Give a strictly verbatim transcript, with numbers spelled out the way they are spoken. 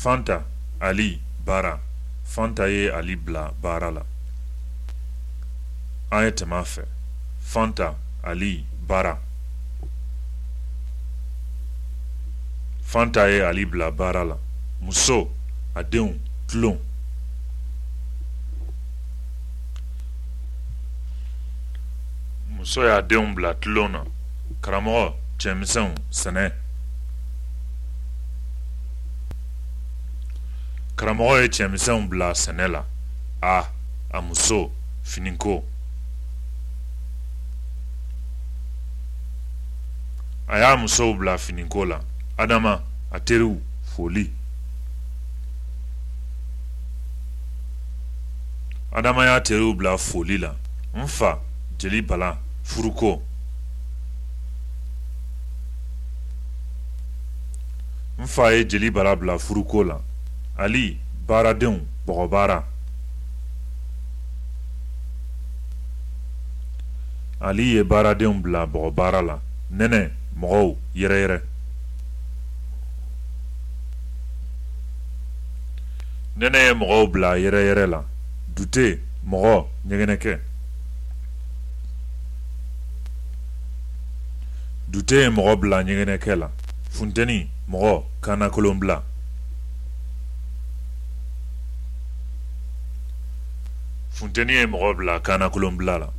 Fanta Ali bara Fanta ye Ali bila baara la. An ye tɛmɛ a fɛ. Fanta Ali bara Fanta ye Ali bila baara la. Muso a denw tulon. Muso y'a denw bila tulon na. Karamɔgɔ cɛmisɛnw sɛnɛ. Karamɔgɔ ye cɛmisɛnw bila sɛnɛ la. A a muso finiko. A y'a musow bila finiko la. Adama a teriw foli. Adama y'a teriw bila foli la. Nfa jeli bala furuko. Nfa ye jeli bala bila furuko la. Ali baaradenw bɔgɔbaara. Ali ye baaradenw bila bɔgɔbaara la. Nɛnɛ mɔgɔw yɛrɛ yɛrɛ. Nɛnɛ ye mɔgɔw bila yɛrɛ yɛrɛ la. Dute mɔgɔ ɲɛgɛnɛkɛ. Dute ye mɔgɔ bila ɲɛgɛnɛkɛ la. Funteni mɔgɔ kanakolon bila. Funteni ye mɔgɔ bila kanakolon bila la.